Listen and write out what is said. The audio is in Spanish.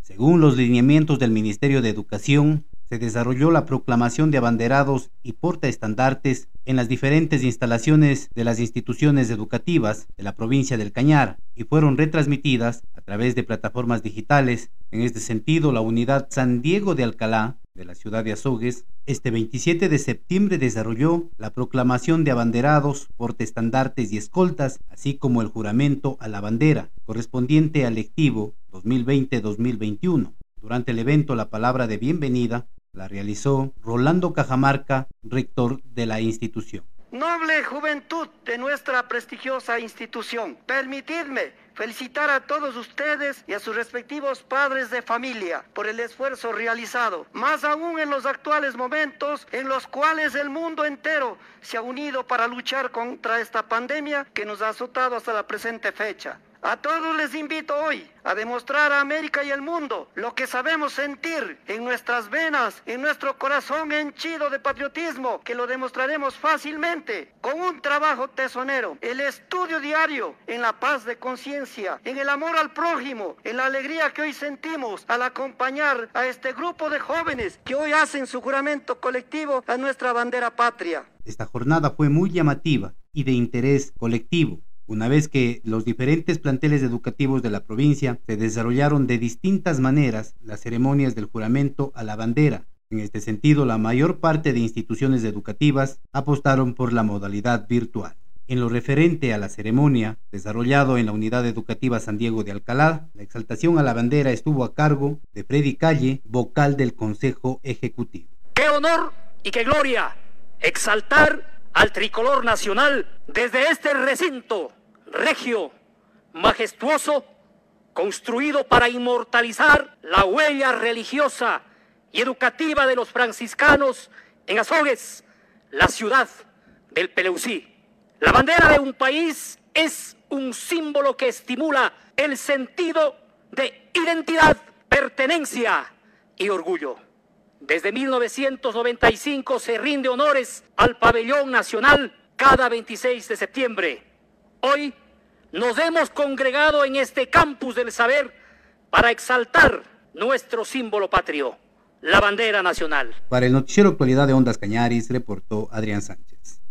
Según los lineamientos del Ministerio de Educación, se desarrolló la proclamación de abanderados y portaestandartes en las diferentes instalaciones de las instituciones educativas de la provincia del Cañar y fueron retransmitidas a través de plataformas digitales. En este sentido, la unidad San Diego de Alcalá de la ciudad de Azogues, este 27 de septiembre desarrolló la proclamación de abanderados, portaestandartes y escoltas, así como el juramento a la bandera, correspondiente al lectivo 2020-2021. Durante el evento, la palabra de bienvenida la realizó Rolando Cajamarca, rector de la institución. Noble juventud de nuestra prestigiosa institución, permitidme felicitar a todos ustedes y a sus respectivos padres de familia por el esfuerzo realizado, más aún en los actuales momentos en los cuales el mundo entero se ha unido para luchar contra esta pandemia que nos ha azotado hasta la presente fecha. A todos les invito hoy a demostrar a América y al mundo lo que sabemos sentir en nuestras venas, en nuestro corazón henchido de patriotismo, que lo demostraremos fácilmente con un trabajo tesonero, el estudio diario, en la paz de conciencia, en el amor al prójimo, en la alegría que hoy sentimos al acompañar a este grupo de jóvenes que hoy hacen su juramento colectivo a nuestra bandera patria. Esta jornada fue muy llamativa y de interés colectivo, una vez que los diferentes planteles educativos de la provincia se desarrollaron de distintas maneras las ceremonias del juramento a la bandera. En este sentido, la mayor parte de instituciones educativas apostaron por la modalidad virtual. En lo referente a la ceremonia, desarrollado en la Unidad Educativa San Diego de Alcalá, la exaltación a la bandera estuvo a cargo de Freddy Calle, vocal del Consejo Ejecutivo. ¡Qué honor y qué gloria exaltar al tricolor nacional desde este recinto regio, majestuoso, construido para inmortalizar la huella religiosa y educativa de los franciscanos en Azogues, la ciudad del Peleucí. La bandera de un país es un símbolo que estimula el sentido de identidad, pertenencia y orgullo. Desde 1995 se rinde honores al pabellón nacional cada 26 de septiembre. Hoy nos hemos congregado en este campus del saber para exaltar nuestro símbolo patrio, la bandera nacional. Para el noticiero Actualidad de Ondas Cañaris, reportó Adrián Sánchez.